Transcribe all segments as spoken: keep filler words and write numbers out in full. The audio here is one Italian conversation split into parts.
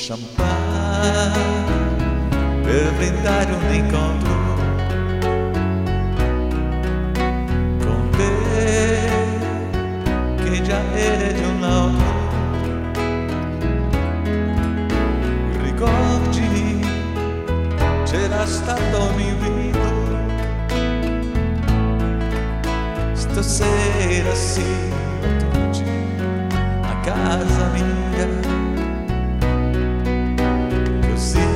champagne per brindare un incontro con te che già eri di un altro. Ricordi, c'era stato un invito, stasera si raggiungi a casa mia, così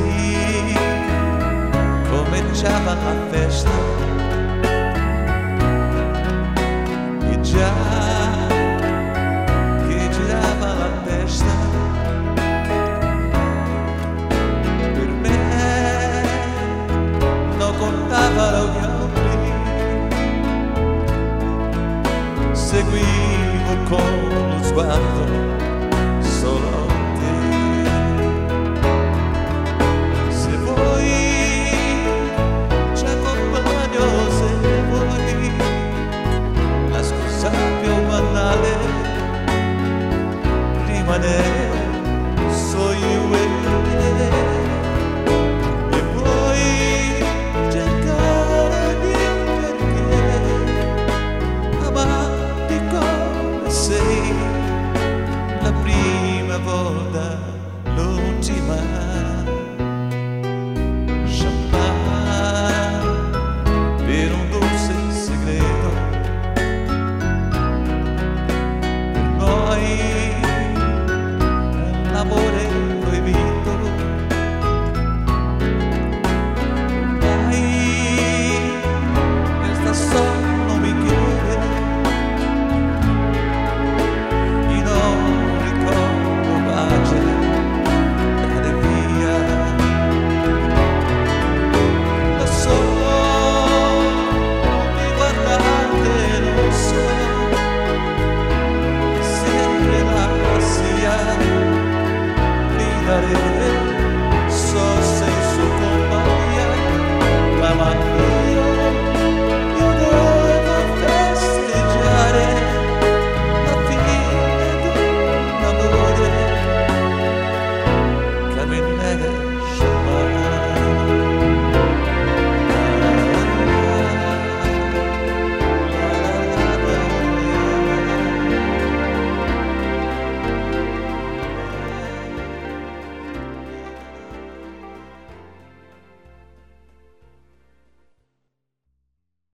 cominciava la festa e già che girava la testa per me non contavano gli altri, seguivo con lo sguardo